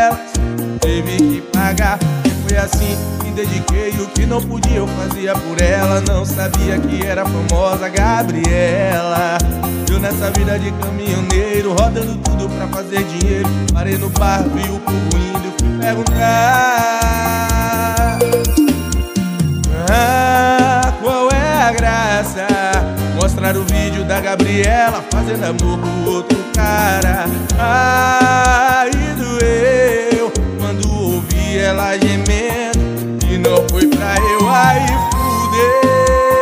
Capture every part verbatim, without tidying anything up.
parcelas teve que pagar. Foi assim, me dediquei, o que não podia eu fazia por ela. Não sabia que era a famosa Gabriela. Eu nessa vida de caminhoneiro, rodando tudo pra fazer dinheiro. Parei no bar, vi o povo indo, fui perguntar: ah, qual é a graça? Mostrar o vídeo da Gabriela fazendo amor com outro cara. Ai, doeu quando ouvi ela gemendo, e não foi pra eu, aí fudeu.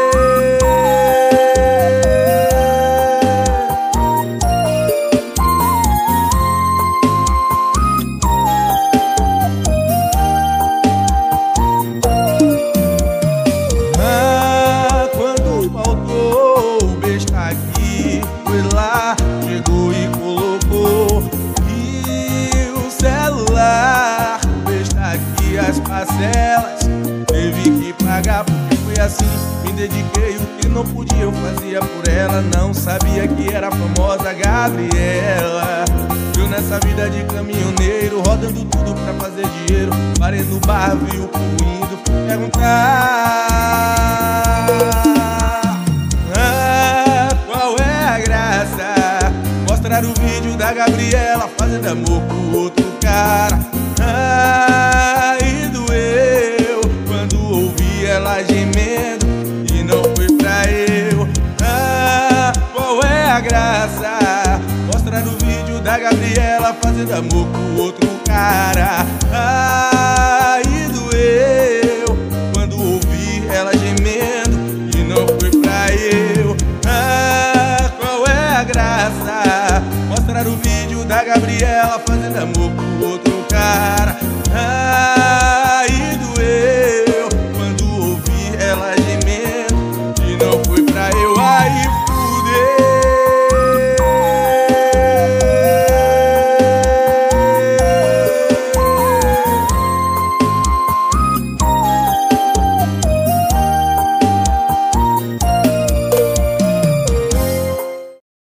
Ah, quando faltou o besta aqui, foi lá, chegou e colocou. E o celular, o besta aqui, as parcelas teve que pagar. Porque foi assim, me dediquei, o que não podia eu fazia por ela. Não sabia que era a famosa Gabriela. Eu nessa vida de caminhoneiro, rodando tudo pra fazer dinheiro. Parei no bar, vi o povo indo, fui perguntar: ah, qual é a graça? Mostrar o vídeo da Gabriela fazendo amor com outro cara. Ah, e doeu quando ouvi ela gemendo, e não foi pra eu. Ah, qual é a graça? Mostrar o vídeo da Gabriela fazendo amor com outro cara. Ah, e doeu quando ouvi ela gemendo, e não foi pra eu. Ah, qual é a graça? Mostrar o vídeo da Gabriela fazendo amor com outro cara. Ah,